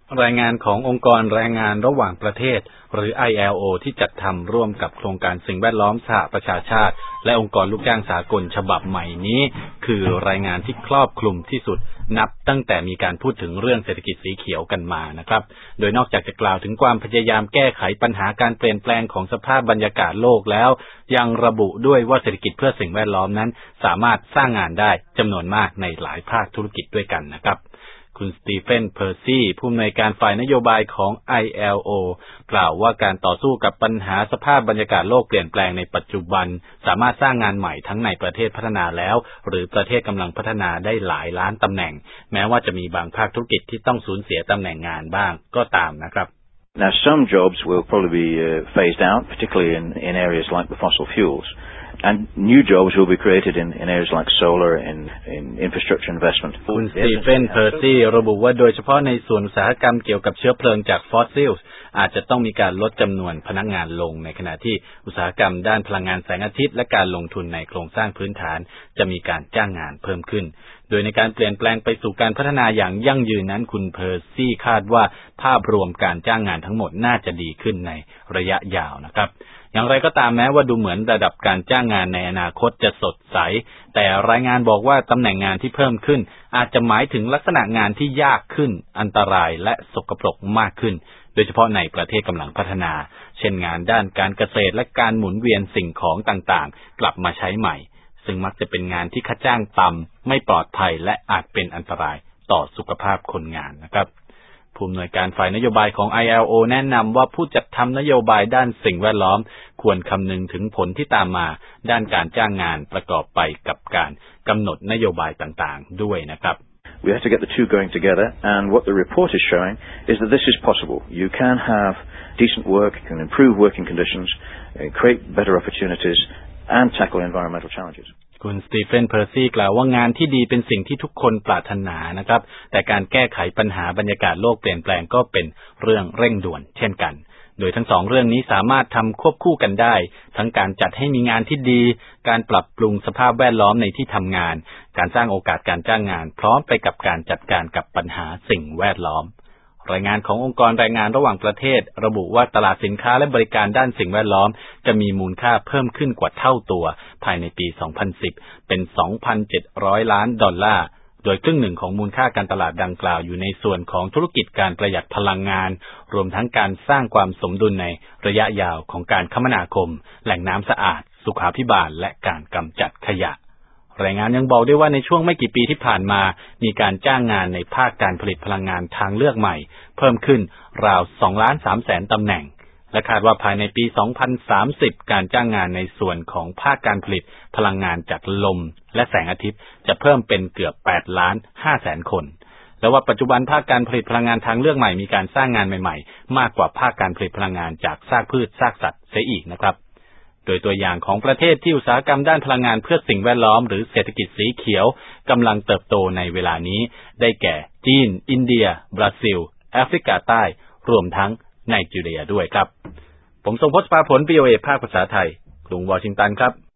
รายงานขององค์กรแรงงานระหว่างประเทศหรือ ILO ที่จัดทำร่วมกับโครงการสิ่งแวดล้อมสหประชาชาติและองค์กรลูกจ้างสากลฉบับใหม่นี้คือรายงานที่ครอบคลุมที่สุดนับตั้งแต่มีการพูดถึงเรื่องเศรษฐกิจสีเขียวกันมานะครับโดยนอกจากจะกล่าวถึงความพยายามแก้ไขปัญหาการเปลี่ยนแปลงของสภาพบรรยากาศโลกแล้วยังระบุด้วยว่าเศรษฐกิจเพื่อสิ่งแวดล้อมนั้นสามารถสร้างงานได้จำนวนมากในหลายภาคธุรกิจด้วยกันนะครับคุณสตีเฟน เพอร์ซี่ผู้อำนวยการฝ่ายนโยบายของ ILO กล่าวว่าการต่อสู้กับปัญหาสภาพบรรยากาศโลกเปลี่ยนแปลงในปัจจุบันสามารถสร้างงานใหม่ทั้งในประเทศพัฒนาแล้วหรือประเทศกำลังพัฒนาได้หลายล้านตำแหน่งแม้ว่าจะมีบางภาคธุรกิจที่ต้องสูญเสียตำแหน่งงานบ้างก็ตามนะครับ Now some jobs will probably be phased out, particularly in areas like the fossil fuels.And new jobs will be created in areas like solar, in infrastructure investment. คุณสตีเฟน เพอร์ซี่ระบุว่าโดยเฉพาะในส่วนอุตสาหกรรมเกี่ยวกับเชื้อเพลิงจากฟอสซิลอาจจะต้องมีการลดจำนวนพนักงานลงในขณะที่อุตสาหกรรมด้านพลังงานแสงอาทิตย์และการลงทุนในโครงสร้างพื้นฐานจะมีการจ้างงานเพิ่มขึ้นโดยในการเปลี่ยนแปลงไปสู่การพัฒนาอย่างยั่งยืนนั้นคุณเพอร์ซี่คาดว่าภาพรวมการจ้างงานทั้งหมดน่าจะดีขึ้นในระยะยาวนะครับอย่างไรก็ตามแม้ว่าดูเหมือนระดับการจ้างงานในอนาคตจะสดใสแต่รายงานบอกว่าตำแหน่งงานที่เพิ่มขึ้นอาจจะหมายถึงลักษณะงานที่ยากขึ้นอันตรายและสกปรกมากขึ้นโดยเฉพาะในประเทศกำลังพัฒนาเช่นงานด้านการเกษตรและการหมุนเวียนสิ่งของต่างๆกลับมาใช้ใหม่ซึ่งมักจะเป็นงานที่ค่าจ้างต่ำไม่ปลอดภัยและอาจเป็นอันตรายต่อสุขภาพคนงานนะครับผู้อำนวยการฝ่ายนโยบายของ ILO แนะนำว่าผู้จัดทำนโยบายด้านสิ่งแวดล้อมควรคำนึงถึงผลที่ตามมาด้านการจ้างงานประกอบไปกับการกำหนดนโยบายต่างๆด้วยนะครับ We have to get the two going together, and what the report is showing is that this is possible. You can have decent work, you can improve working conditions, create better opportunities, and tackle environmental challenges. คุณสตีเฟน เพอร์ซี่กล่าวว่างานที่ดีเป็นสิ่งที่ทุกคนปรารถนานะครับแต่การแก้ไขปัญหาบรรยากาศโลกเปลี่ยนแปลงก็เป็นเรื่องเร่งด่วนเช่นกันโดยทั้งสองเรื่องนี้สามารถทำควบคู่กันได้ทั้งการจัดให้มีงานที่ดีการปรับปรุงสภาพแวดล้อมในที่ทำงานการสร้างโอกาสการจ้างงานพร้อมไปกับการจัดการกับปัญหาสิ่งแวดล้อมรายงานขององค์กรแรงงานระหว่างประเทศระบุว่าตลาดสินค้าและบริการด้านสิ่งแวดล้อมจะมีมูลค่าเพิ่มขึ้นกว่าเท่าตัวภายในปี 2010 เป็น 2,700 ล้านดอลลาร์โดยครึ่งหนึ่งของมูลค่าการตลาดดังกล่าวอยู่ในส่วนของธุรกิจการประหยัดพลังงานรวมทั้งการสร้างความสมดุลในระยะยาวของการคมนาคมแหล่งน้ำสะอาดสุขาภิบาลและการกำจัดขยะรายงานยังบอกด้วยว่าในช่วงไม่กี่ปีที่ผ่านมามีการจ้างงานในภาคการผลิตพลังงานทางเลือกใหม่เพิ่มขึ้นราว 2,300,000 ตำแหน่งและคาดว่าภายในปี 2030 การจ้างงานในส่วนของภาคการผลิตพลังงานจากลมและแสงอาทิตย์จะเพิ่มเป็นเกือบ 8,500,000 คนและว่าปัจจุบันภาคการผลิตพลังงานทางเลือกใหม่มีการสร้างงานใหม่ๆมากกว่าภาคการผลิตพลังงานจากซากพืชซากสัตว์เสียอีกนะครับโดยตัวอย่างของประเทศที่อุตสาหกรรมด้านพลังงานเพื่อสิ่งแวดล้อมหรือเศรษฐกิจสีเขียวกำลังเติบโตในเวลานี้ได้แก่จีนอินเดียบราซิลแอฟริกาใต้รวมทั้งไนจีเรียด้วยครับผมทรงพจน์ ภาผล VOA ภาคภาษาไทยกรุงวอชิงตันครับ